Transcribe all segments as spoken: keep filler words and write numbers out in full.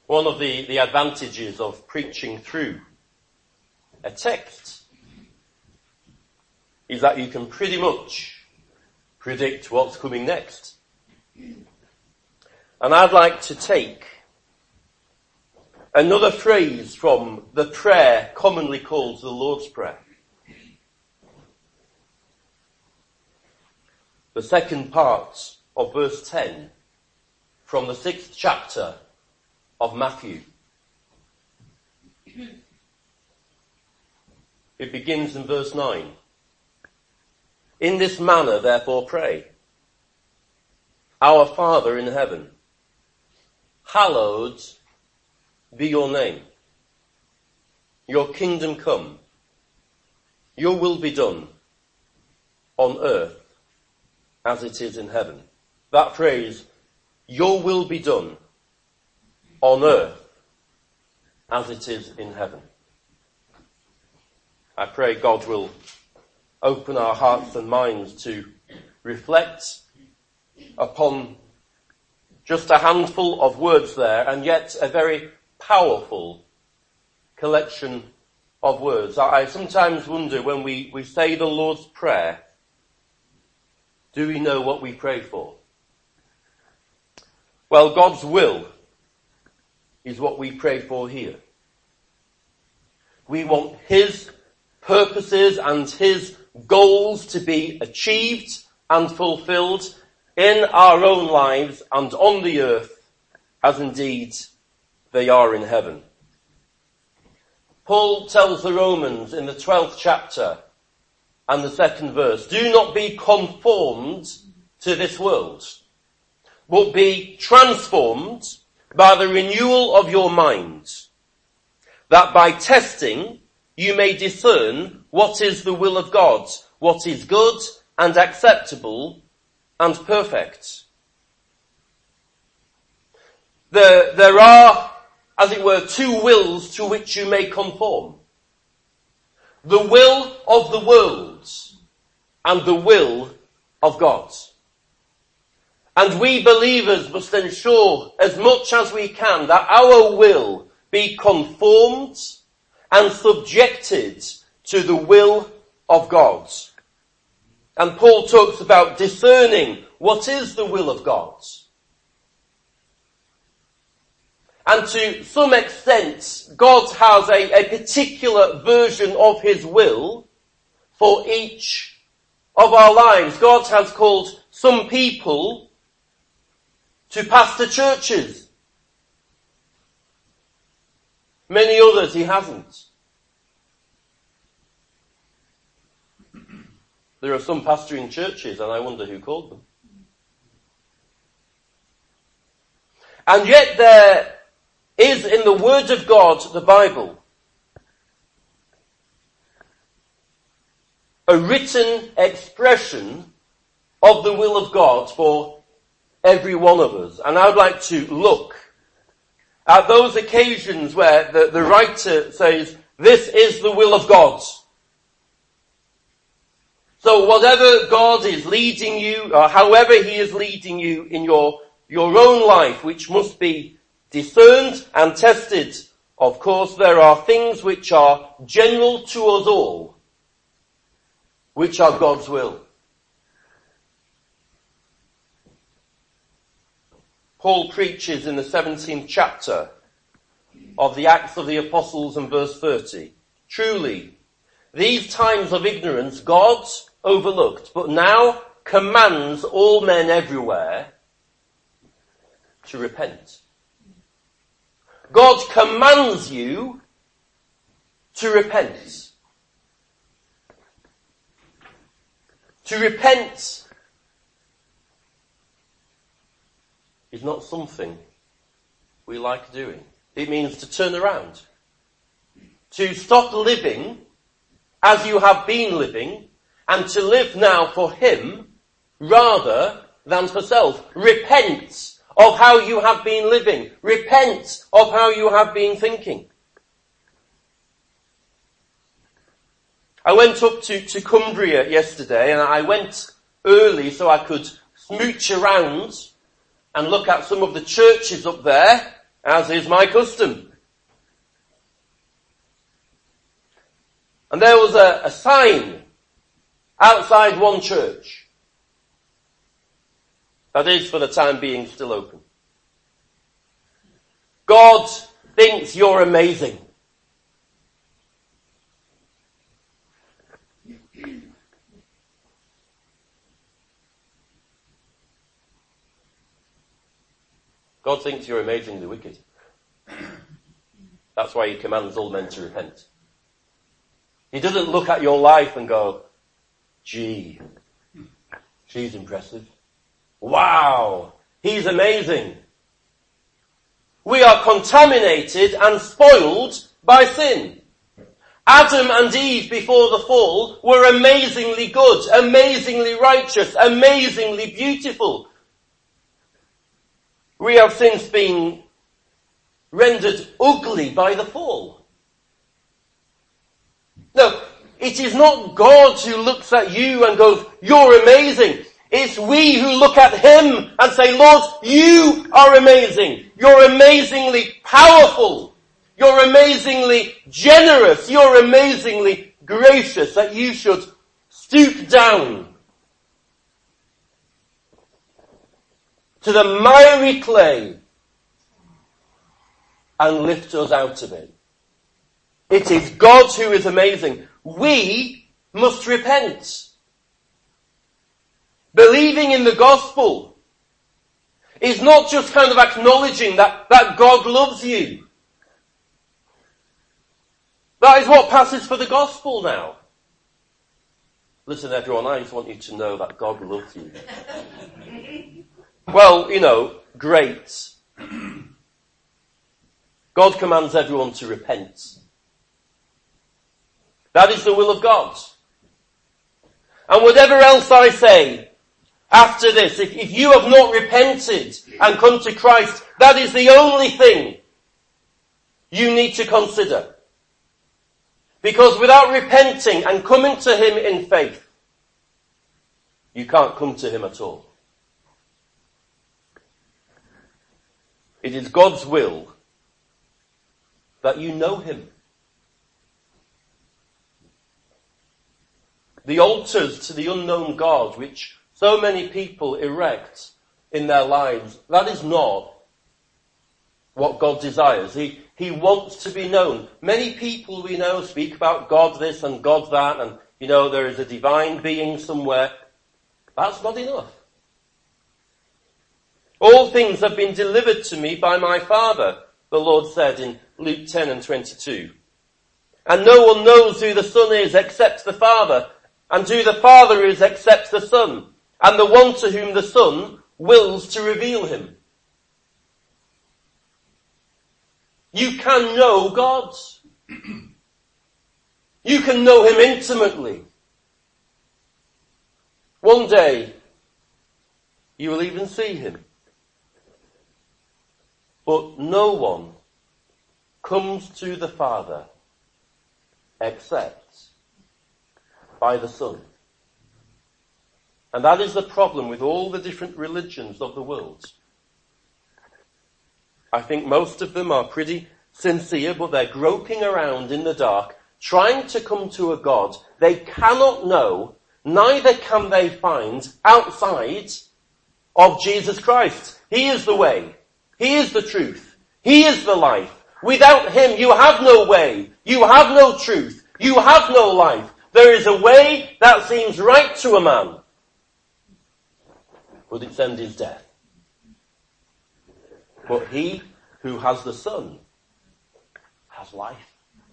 One of the, the advantages of preaching through a text is that you can pretty much predict what's coming next. And I'd like to take another phrase from the prayer commonly called the Lord's Prayer. The second part of verse ten from the sixth chapter of Matthew. It begins in verse nine. In this manner, therefore, pray. Our Father in heaven, hallowed be your name. Your kingdom come. Your will be done on earth as it is in heaven. That phrase, your will be done on earth as it is in heaven. I pray God will open our hearts and minds to reflect upon just a handful of words there, and yet a very powerful collection of words. I sometimes wonder when we, we say the Lord's Prayer, do we know what we pray for? Well, God's will is what we pray for here. We want His purposes and His goals to be achieved and fulfilled in our own lives and on the earth as indeed they are in heaven. Paul tells the Romans in the twelfth chapter and the second verse, do not be conformed to this world, but be transformed by the renewal of your mind, that by testing you may discern what is the will of God, what is good and acceptable and perfect. There, there are, as it were, two wills to which you may conform. The will of the world and the will of God. And we believers must ensure as much as we can that our will be conformed and subjected to the will of God. And Paul talks about discerning what is the will of God. And to some extent, God has a, a particular version of His will for each of our lives. God has called some people to pastor churches. Many others He hasn't. There are some pastoring churches, and I wonder who called them. And yet there is in the Word of God, the Bible, a written expression of the will of God for every one of us. And I would like to look at those occasions where the, the writer says, this is the will of God. So whatever God is leading you, or however He is leading you in your, your own life, which must be discerned and tested, of course, there are things which are general to us all, which are God's will. Paul preaches in the seventeenth chapter of the Acts of the Apostles in verse thirty. Truly, these times of ignorance God overlooked, but now commands all men everywhere to repent. God commands you to repent. To repent is not something we like doing. It means to turn around. To stop living as you have been living and to live now for Him rather than for self. Repent of how you have been living. Repent of how you have been thinking. I went up to, to Cumbria yesterday, and I went early so I could smooch around and look at some of the churches up there as is my custom. And there was a, a sign outside one church that is for the time being still open. God thinks you're amazing. God thinks you're amazingly wicked. That's why he commands all men to repent. He doesn't look at your life and go, gee, she's impressive. Wow, he's amazing. We are contaminated and spoiled by sin. Adam and Eve before the fall were amazingly good, amazingly righteous, amazingly beautiful. We have since been rendered ugly by the fall. No, it is not God who looks at you and goes, you're amazing. It's we who look at him and say, Lord, you are amazing. You're amazingly powerful. You're amazingly generous. You're amazingly gracious that you should stoop down to the miry clay and lift us out of it. It is God who is amazing. We must repent. Believing in the gospel is not just kind of acknowledging that, that God loves you. That is what passes for the gospel now. Listen everyone, I just want you to know that God loves you. Well, you know, great. God commands everyone to repent. That is the will of God. And whatever else I say after this, if, if you have not repented and come to Christ, that is the only thing you need to consider. Because without repenting and coming to him in faith, you can't come to him at all. It is God's will that you know him. The altars to the unknown God, which so many people erect in their lives, that is not what God desires. He, he wants to be known. Many people we know speak about God this and God that, and, you know, there is a divine being somewhere. That's not enough. All things have been delivered to me by my Father, the Lord said in Luke ten and twenty-two. And no one knows who the Son is except the Father, and who the Father is except the Son, and the one to whom the Son wills to reveal him. You can know God. You can know him intimately. One day, you will even see him. But no one comes to the Father except by the Son. And that is the problem with all the different religions of the world. I think most of them are pretty sincere, but they're groping around in the dark, trying to come to a God they cannot know, neither can they find outside of Jesus Christ. He is the way. He is the truth. He is the life. Without him, you have no way. You have no truth. You have no life. There is a way that seems right to a man, but its end is death. But he who has the Son has life.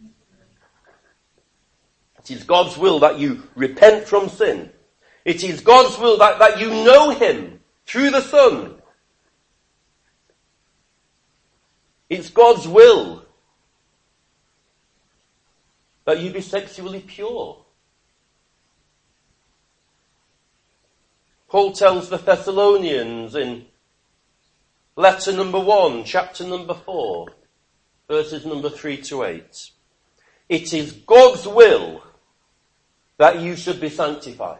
It is God's will that you repent from sin. It is God's will that, that you know him through the Son. It's God's will that you be sexually pure. Paul tells the Thessalonians in letter number one, chapter number four, verses number three to eight. It is God's will that you should be sanctified.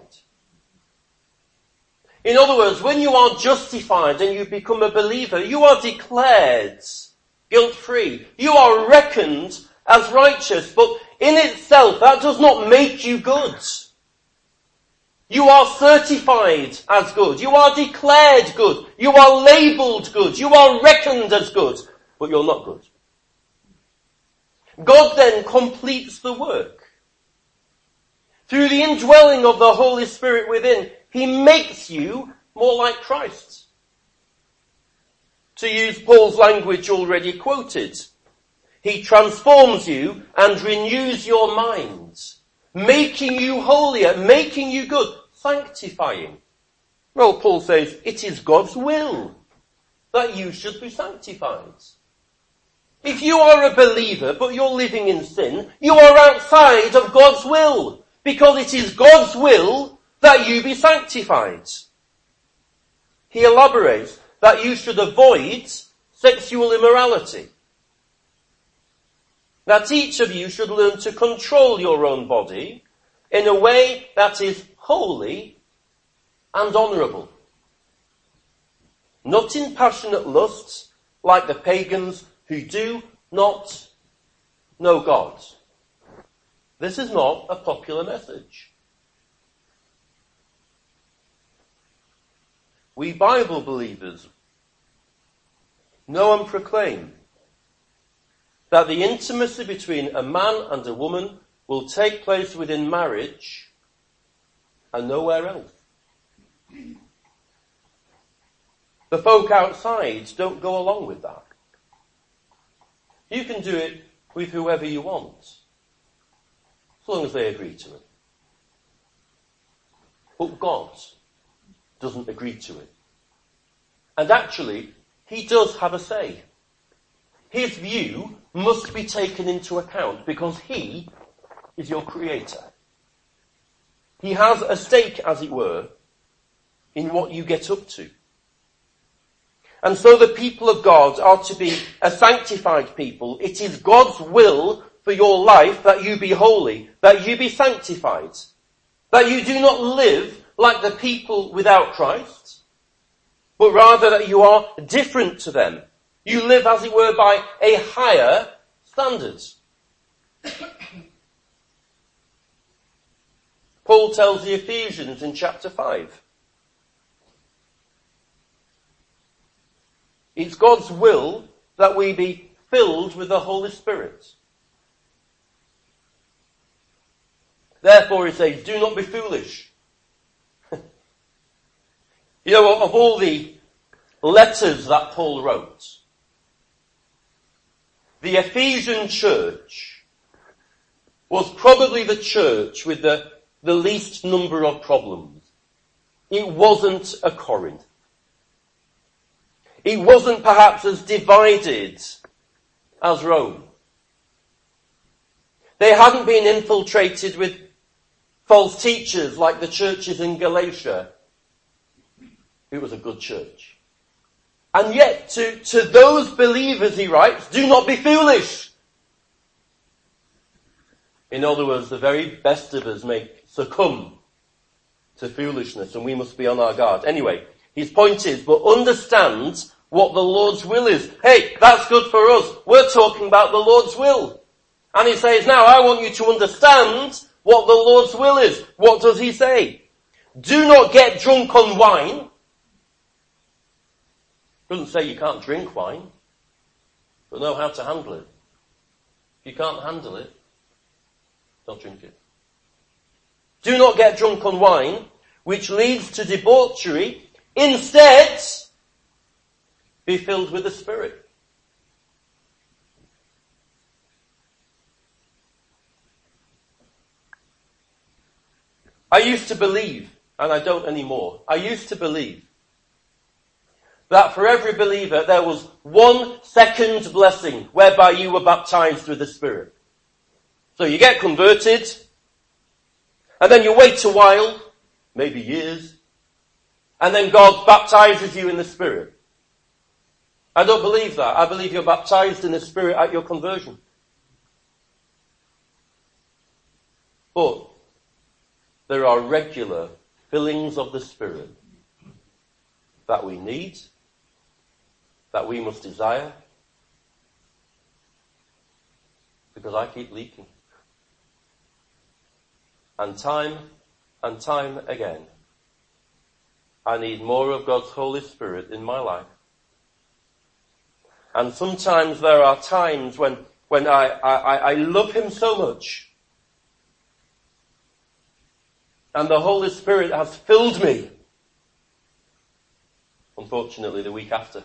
In other words, when you are justified and you become a believer, you are declared guilt-free. You are reckoned as righteous, but in itself that does not make you good. You are certified as good. You are declared good. You are labelled good. You are reckoned as good, but you're not good. God then completes the work. Through the indwelling of the Holy Spirit within, he makes you more like Christ. To use Paul's language already quoted, he transforms you and renews your minds, making you holier, making you good, sanctifying. Well, Paul says, it is God's will that you should be sanctified. If you are a believer, but you're living in sin, you are outside of God's will, because it is God's will that you be sanctified. He elaborates that you should avoid sexual immorality. That each of you should learn to control your own body in a way that is holy and honourable. Not in passionate lusts like the pagans who do not know God. This is not a popular message. We Bible believers know and proclaim that the intimacy between a man and a woman will take place within marriage and nowhere else. The folk outside don't go along with that. You can do it with whoever you want, as long as they agree to it. But God doesn't agree to it. And actually, he does have a say. His view must be taken into account because he is your creator. He has a stake, as it were, in what you get up to. And so the people of God are to be a sanctified people. It is God's will for your life that you be holy, that you be sanctified, that you do not live like the people without Christ, but rather that you are different to them. You live, as it were, by a higher standard. Paul tells the Ephesians in chapter five, it's God's will that we be filled with the Holy Spirit. Therefore, he says, do not be foolish. You know, of all the letters that Paul wrote, the Ephesian church was probably the church with the, the least number of problems. It wasn't a Corinth. It wasn't perhaps as divided as Rome. They hadn't been infiltrated with false teachers like the churches in Galatia. It was a good church. And yet, to, to those believers, he writes, do not be foolish. In other words, the very best of us may succumb to foolishness, and we must be on our guard. Anyway, his point is, but understand what the Lord's will is. Hey, that's good for us. We're talking about the Lord's will. And he says, now I want you to understand what the Lord's will is. What does he say? Do not get drunk on wine. Doesn't say you can't drink wine, but know how to handle it. If you can't handle it, don't drink it. Do not get drunk on wine, which leads to debauchery. Instead, be filled with the Spirit. I used to believe, and I don't anymore, I used to believe that for every believer there was one second blessing whereby you were baptized with the Spirit. So you get converted, and then you wait a while, maybe years, and then God baptizes you in the Spirit. I don't believe that. I believe you're baptized in the Spirit at your conversion. But there are regular fillings of the Spirit that we need, that we must desire, Because I keep leaking. And time and time again, I need more of God's Holy Spirit in my life. And sometimes there are times when, when I, I, I love Him so much, and the Holy Spirit has filled me. Unfortunately, the week after,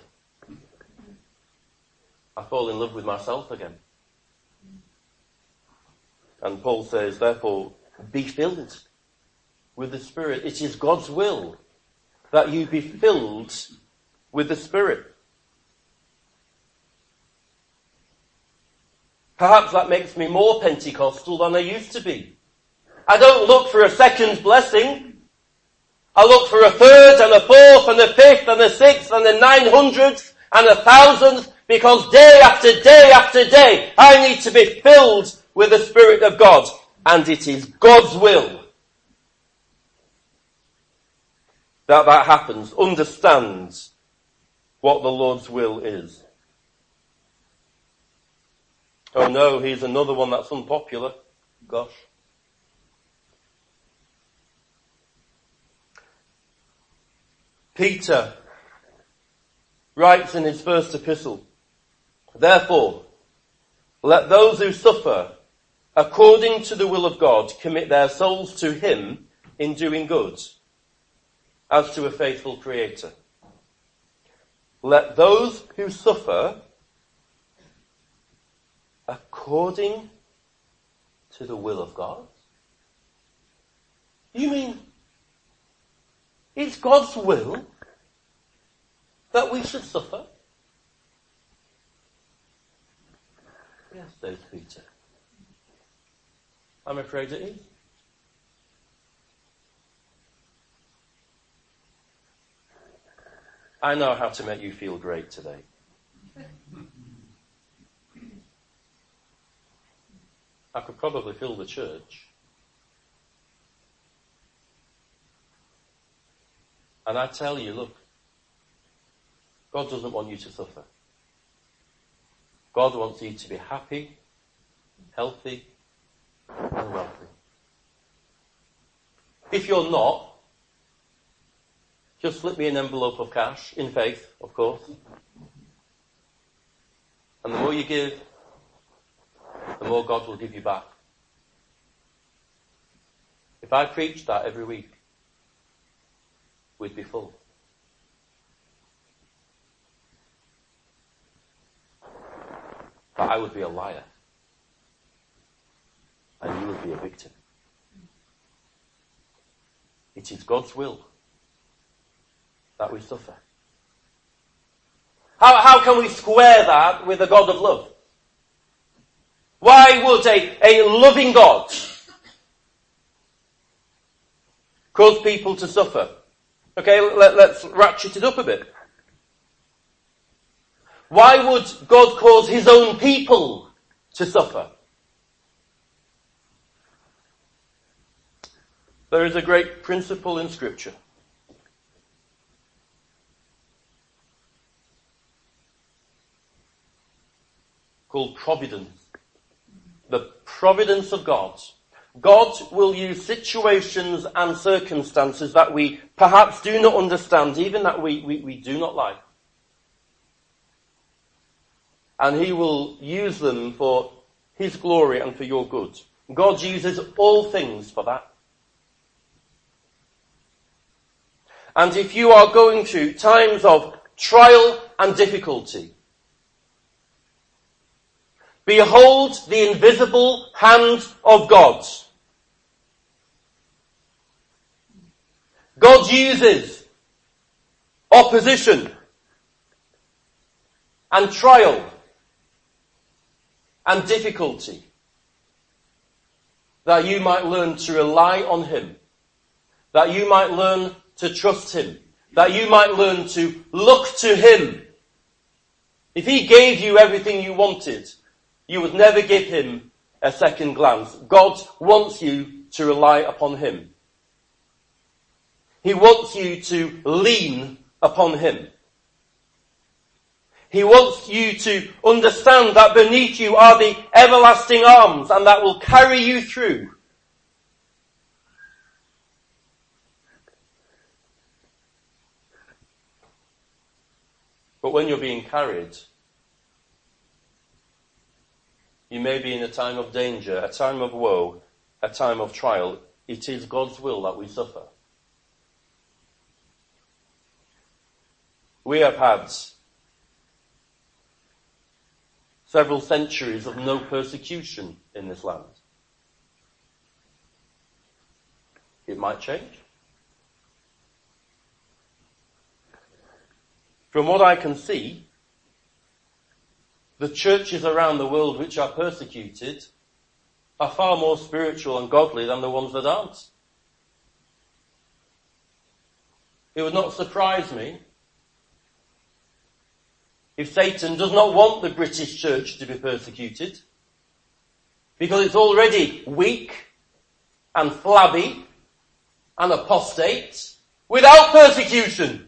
I fall in love with myself again. And Paul says, therefore, be filled with the Spirit. It is God's will that you be filled with the Spirit. Perhaps that makes me more Pentecostal than I used to be. I don't look for a second blessing. I look for a third and a fourth and a fifth and a sixth and a nine hundredth and a thousandth, because day after day after day I need to be filled with the Spirit of God. And it is God's will that that happens. Understands what the Lord's will is. Oh no, here's another one that's unpopular. Gosh. Peter writes in his first epistle, therefore, let those who suffer according to the will of God commit their souls to Him in doing good, as to a faithful Creator. Let those who suffer according to the will of God? You mean it's God's will that we should suffer? Yes, says Peter. I'm afraid it is. I know how to make you feel great today. I could probably fill the church. And I tell you, look, God doesn't want you to suffer. God wants you to be happy, healthy, and wealthy. If you're not, just slip me an envelope of cash, in faith, of course. And the more you give, the more God will give you back. If I preached that every week, we'd be full. But I would be a liar. And you would be a victim. It is God's will that we suffer. How, how can we square that with a God of love? Why would a, a loving God cause people to suffer? Okay, let, let's ratchet it up a bit. Why would God cause His own people to suffer? There is a great principle in Scripture called providence. The providence of God. God will use situations and circumstances that we perhaps do not understand, even that we, we, we do not like. And He will use them for His glory and for your good. God uses all things for that. And if you are going through times of trial and difficulty, behold the invisible hand of God. God uses opposition and trial and difficulty that you might learn to rely on Him, that you might learn to trust Him, that you might learn to look to Him. If He gave you everything you wanted, you would never give Him a second glance. God wants you to rely upon Him. He wants you to lean upon Him. He wants you to understand that beneath you are the everlasting arms, and that will carry you through. But when you're being carried, you may be in a time of danger, a time of woe, a time of trial. It is God's will that we suffer. We have had several centuries of no persecution in this land. It might change. From what I can see, the churches around the world which are persecuted are far more spiritual and godly than the ones that aren't. It would not surprise me if Satan does not want the British church to be persecuted, because it's already weak and flabby and apostate without persecution.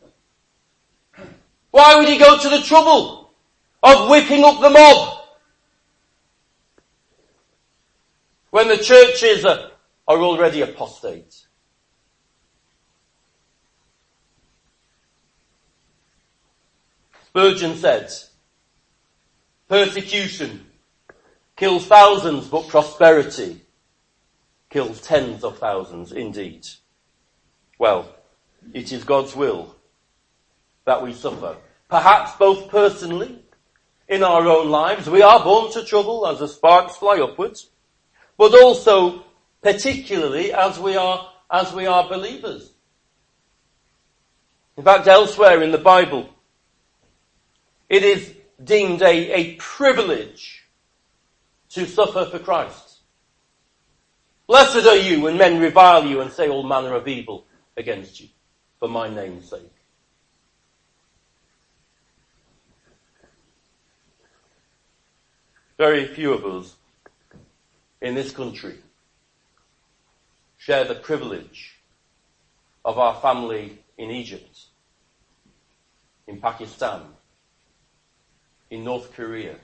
Why would he go to the trouble of whipping up the mob when the churches are, are already apostate? Spurgeon said, persecution kills thousands, but prosperity kills tens of thousands indeed. Well, it is God's will that we suffer. Perhaps both personally, in our own lives, we are born to trouble as the sparks fly upwards, but also particularly as we are, as we are believers. In fact, elsewhere in the Bible, it is deemed a, a privilege to suffer for Christ. Blessed are you when men revile you and say all manner of evil against you for my name's sake. Very few of us in this country share the privilege of our family in Egypt, in Pakistan, in North Korea,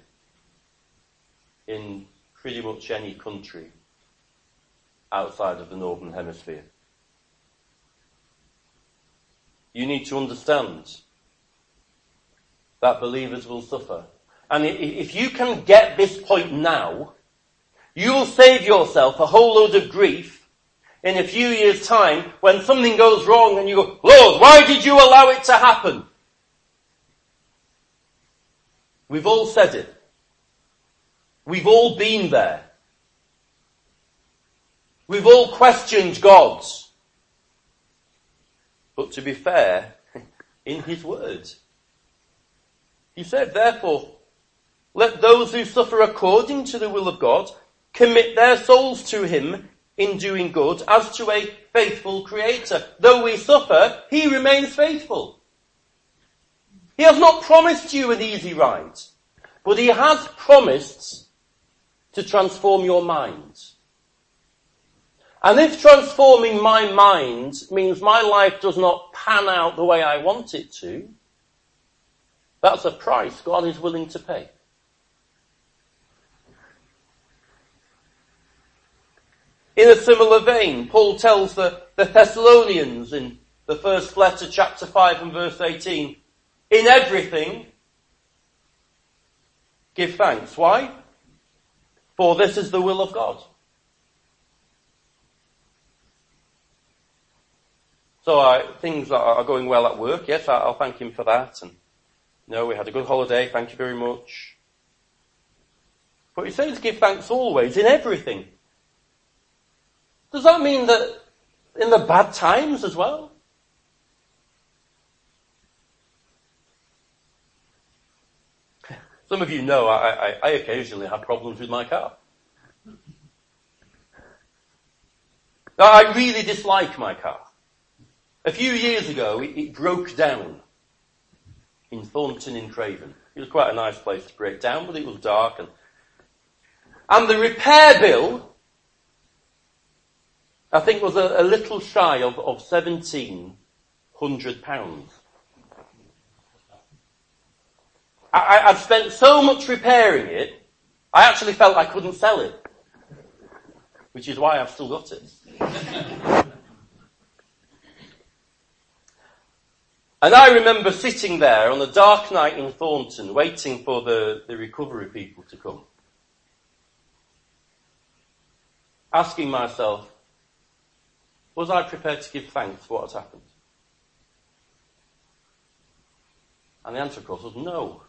in pretty much any country outside of the Northern Hemisphere. You need to understand that believers will suffer. And if you can get this point now, you will save yourself a whole load of grief in a few years' time when something goes wrong and you go, Lord, why did you allow it to happen? We've all said it. We've all been there. We've all questioned God. But to be fair, in his word, he said, therefore, let those who suffer according to the will of God commit their souls to him in doing good as to a faithful creator. Though we suffer, he remains faithful. He has not promised you an easy ride, but he has promised to transform your mind. And if transforming my mind means my life does not pan out the way I want it to, that's a price God is willing to pay. In a similar vein, Paul tells the, the Thessalonians in the first letter, chapter five and verse eighteen, in everything, give thanks. Why? For this is the will of God. So uh, things are going well at work. Yes, I'll thank him for that. And no, we had a good holiday. Thank you very much. But he says give thanks always, in everything. Does that mean that in the bad times as well? Some of you know I, I, I occasionally have problems with my car. Now, I really dislike my car. A few years ago, it, it broke down in Thornton in Craven. It was quite a nice place to break down, but it was dark. And, and the repair bill, I think, was a, a little shy of, of seventeen hundred pounds. I, I'd spent so much repairing it, I actually felt I couldn't sell it. Which is why I've still got it. And I remember sitting there on a dark night in Thornton, waiting for the, the recovery people to come. Asking myself, was I prepared to give thanks for what had happened? And the answer, of course, was no.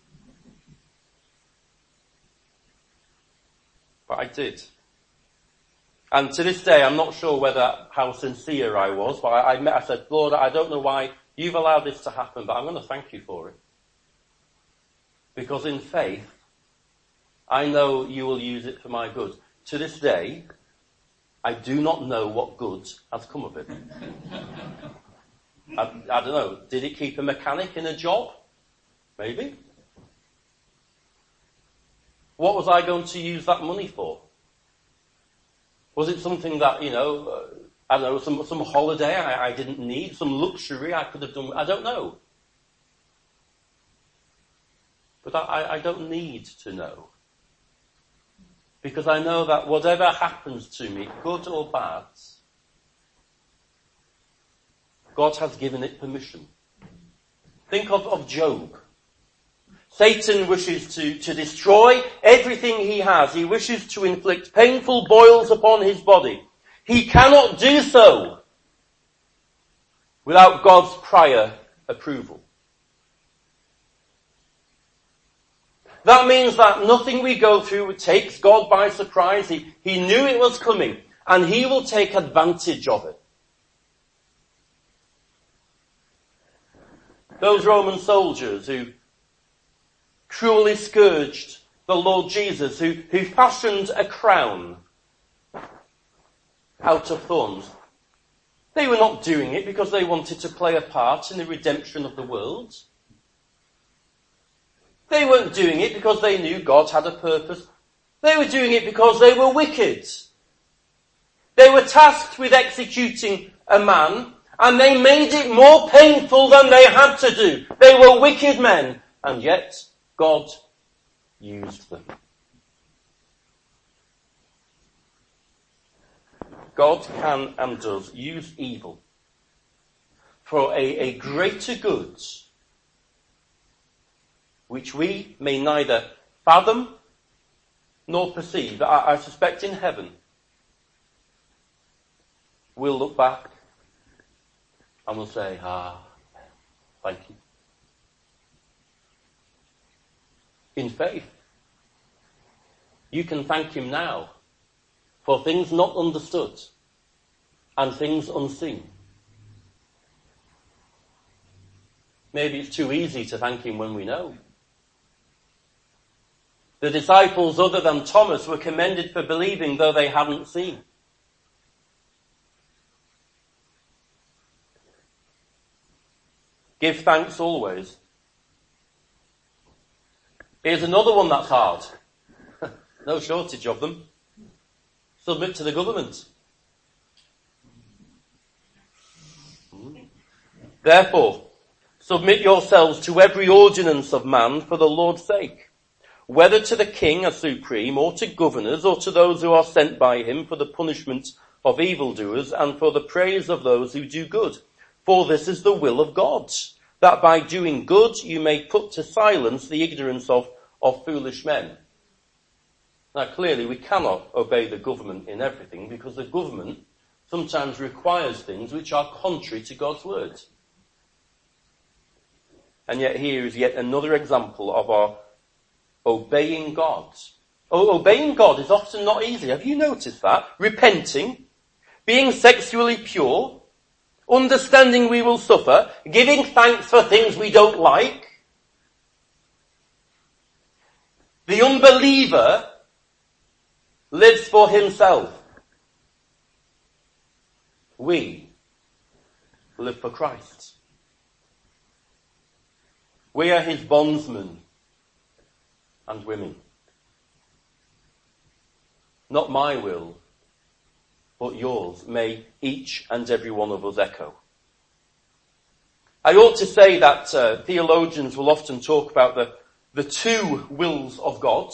But I did. And to this day, I'm not sure whether how sincere I was, but I, I, I said, Lord, I don't know why you've allowed this to happen, but I'm going to thank you for it. Because in faith, I know you will use it for my good. To this day, I do not know what good has come of it. I, I don't know. Did it keep a mechanic in a job? Maybe. What was I going to use that money for? Was it something that, you know, uh, I don't know, some, some holiday I, I didn't need, some luxury I could have done, I don't know. But I, I don't need to know. Because I know that whatever happens to me, good or bad, God has given it permission. Think of, of Job. Satan wishes to, to destroy everything he has. He wishes to inflict painful boils upon his body. He cannot do so without God's prior approval. That means that nothing we go through takes God by surprise. He, he knew it was coming, and he will take advantage of it. Those Roman soldiers who cruelly scourged the Lord Jesus, who, who fashioned a crown out of thorns. They were not doing it because they wanted to play a part in the redemption of the world. They weren't doing it because they knew God had a purpose. They were doing it because they were wicked. They were tasked with executing a man, and they made it more painful than they had to do. They were wicked men, and yet God used them. God can and does use evil for a, a greater good, which we may neither fathom nor perceive. I, I suspect in heaven we'll look back and we'll say, ah, thank you. In faith, you can thank him now for things not understood and things unseen. Maybe it's too easy to thank him when we know. The disciples, other than Thomas, were commended for believing though they hadn't seen. Give thanks always. Here's another one that's hard. No shortage of them. Submit to the government. Therefore, submit yourselves to every ordinance of man for the Lord's sake, whether to the king as supreme, or to governors, or to those who are sent by him for the punishment of evildoers, and for the praise of those who do good. For this is the will of God, that by doing good you may put to silence the ignorance of, of foolish men. Now clearly we cannot obey the government in everything, because the government sometimes requires things which are contrary to God's word. And yet here is yet another example of our obeying God. Oh, obeying God is often not easy. Have you noticed that? Repenting, being sexually pure, understanding we will suffer, giving thanks for things we don't like. The unbeliever lives for himself. We live for Christ. We are his bondsmen and women. Not my will, but yours, may each and every one of us echo. I ought to say that uh, theologians will often talk about the, the two wills of God,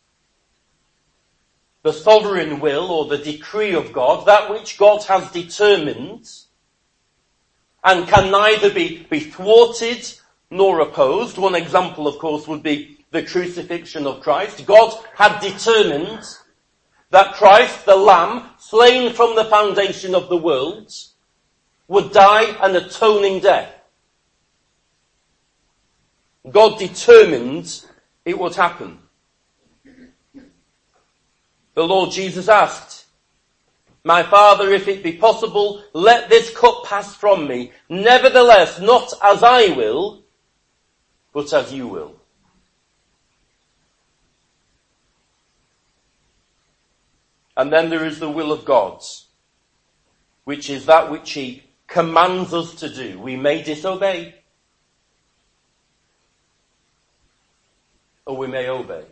the sovereign will or the decree of God, that which God has determined and can neither be, be thwarted nor opposed. One example, of course, would be the crucifixion of Christ. God had determined that Christ, the Lamb, slain from the foundation of the world, would die an atoning death. God determined it would happen. The Lord Jesus asked, "My Father, if it be possible, let this cup pass from me. Nevertheless, not as I will, but as you will." And then there is the will of God, which is that which he commands us to do. We may disobey, or we may obey.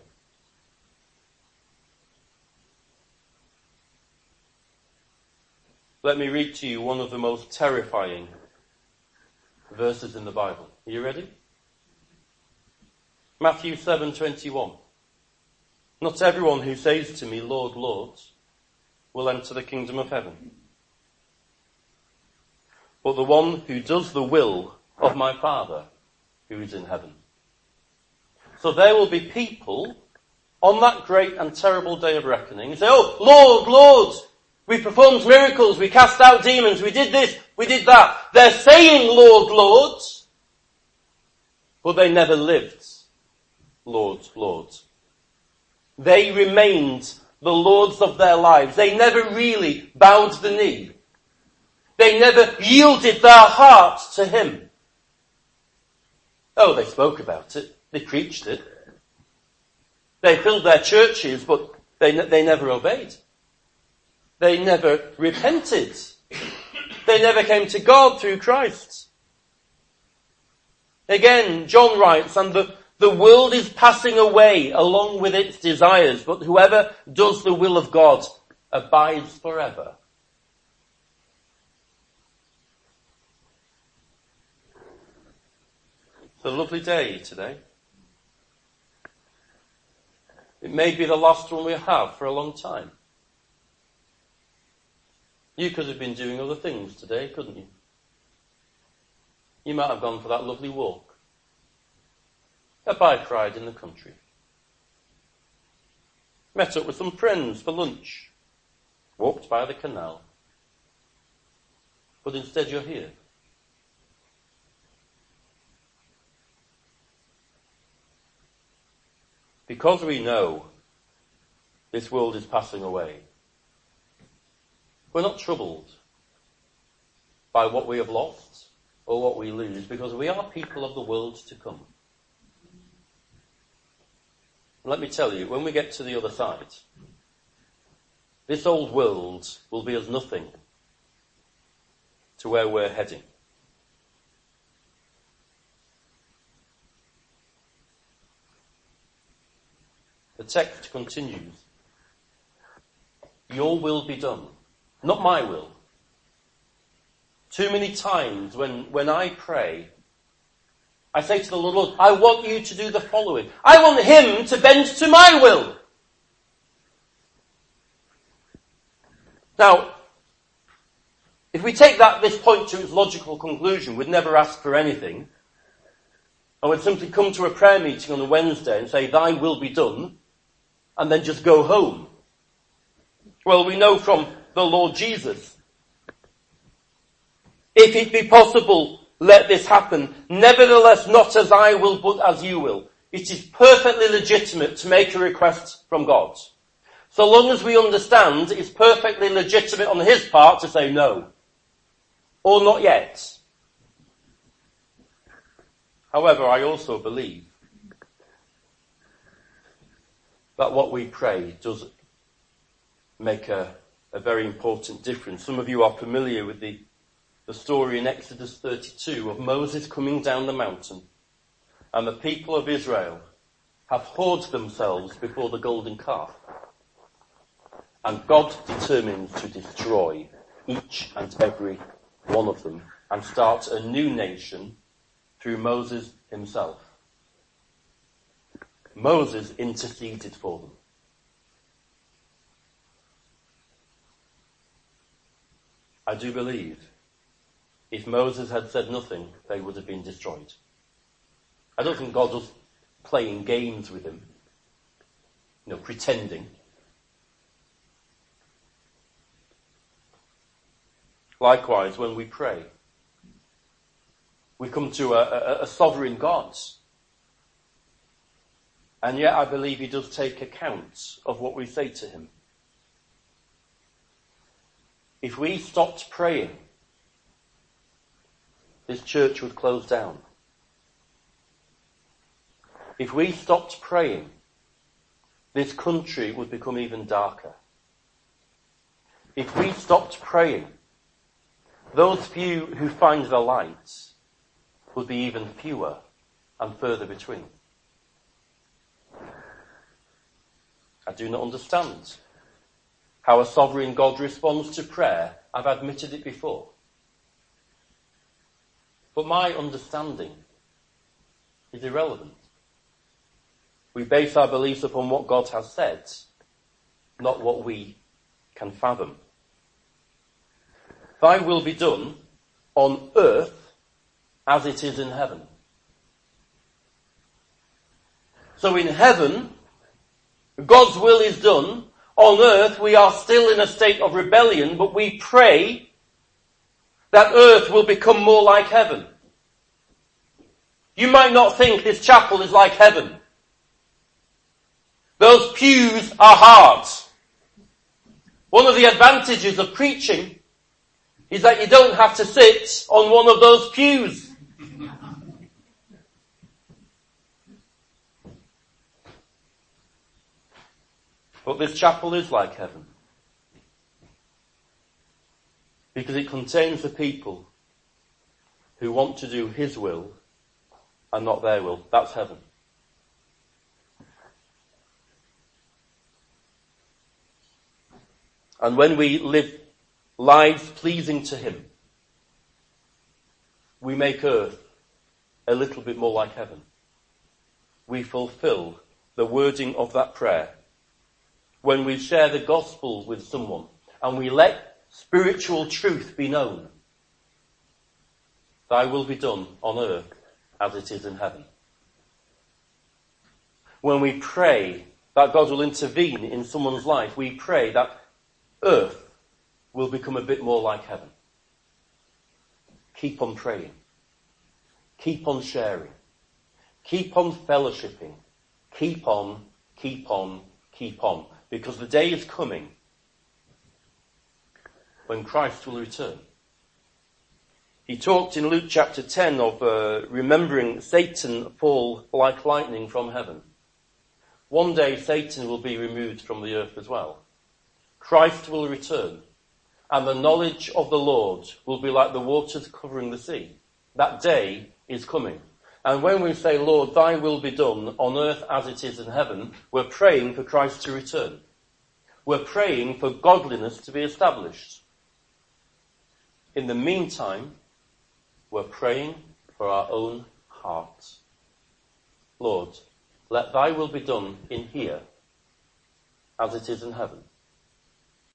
Let me read to you one of the most terrifying verses in the Bible. Are you ready? Matthew seven twenty-one. "Not everyone who says to me, 'Lord, Lord,' will enter the kingdom of heaven, but the one who does the will of my Father who is in heaven." So there will be people on that great and terrible day of reckoning who say, "Oh, Lord, Lord, we performed miracles, we cast out demons, we did this, we did that." They're saying, "Lord, Lord," but they never lived, "Lord, Lord." They remained the lords of their lives. They never really bowed the knee. They never yielded their hearts to him. Oh, they spoke about it. They preached it. They filled their churches, but they, they never obeyed. They never repented. They never came to God through Christ. Again, John writes, "And the, the world is passing away along with its desires, but whoever does the will of God abides forever." It's a lovely day today. It may be the last one we have for a long time. You could have been doing other things today, couldn't you? You might have gone for that lovely walk, a bike ride in the country, met up with some friends for lunch, walked by the canal. But instead you're here. Because we know this world is passing away, we're not troubled by what we have lost or what we lose, because we are people of the world to come. Let me tell you, when we get to the other side, this old world will be as nothing to where we're heading. The text continues. Your will be done, not my will. Too many times when, when I pray, I say to the Lord, Lord, I want you to do the following. I want him to bend to my will. Now, if we take that, this point to its logical conclusion, we'd never ask for anything. I would simply come to a prayer meeting on a Wednesday and say, thy will be done, and then just go home. Well, we know from the Lord Jesus, if it be possible, let this happen. Nevertheless, not as I will, but as you will. It is perfectly legitimate to make a request from God. So long as we understand it's perfectly legitimate on his part to say no. Or not yet. However, I also believe that what we pray does make a, a very important difference. Some of you are familiar with the, the story in Exodus thirty-two of Moses coming down the mountain, and the people of Israel have hoarded themselves before the golden calf. And God determines to destroy each and every one of them and start a new nation through Moses himself. Moses interceded for them. I do believe if Moses had said nothing, they would have been destroyed. I don't think God was playing games with him, you know, pretending. Likewise, when we pray, we come to a, a, a sovereign God. And yet I believe he does take account of what we say to him. If we stopped praying, this church would close down. If we stopped praying, this country would become even darker. If we stopped praying, those few who find the light would be even fewer and further between. I do not understand how a sovereign God responds to prayer. I've admitted it before. But my understanding is irrelevant. We base our beliefs upon what God has said, not what we can fathom. Thy will be done on earth as it is in heaven. So in heaven, God's will is done. On earth, we are still in a state of rebellion, but we pray that earth will become more like heaven. You might not think this chapel is like heaven. Those pews are hard. One of the advantages of preaching is that you don't have to sit on one of those pews. But this chapel is like heaven. Because it contains the people who want to do his will and not their will. That's heaven. And when we live lives pleasing to him, we make earth a little bit more like heaven. We fulfill the wording of that prayer. When we share the gospel with someone and we let spiritual truth be known, thy will be done on earth as it is in heaven. When we pray that God will intervene in someone's life, we pray that earth will become a bit more like heaven. Keep on praying. Keep on sharing. Keep on fellowshipping. Keep on, keep on, keep on. Because the day is coming when Christ will return. He talked in Luke chapter ten of uh, remembering Satan fall like lightning from heaven. One day Satan will be removed from the earth as well. Christ will return, and the knowledge of the Lord will be like the waters covering the sea. That day is coming. And when we say, Lord, thy will be done on earth as it is in heaven, we're praying for Christ to return. We're praying for godliness to be established. In the meantime, we're praying for our own hearts. Lord, let thy will be done in here as it is in heaven.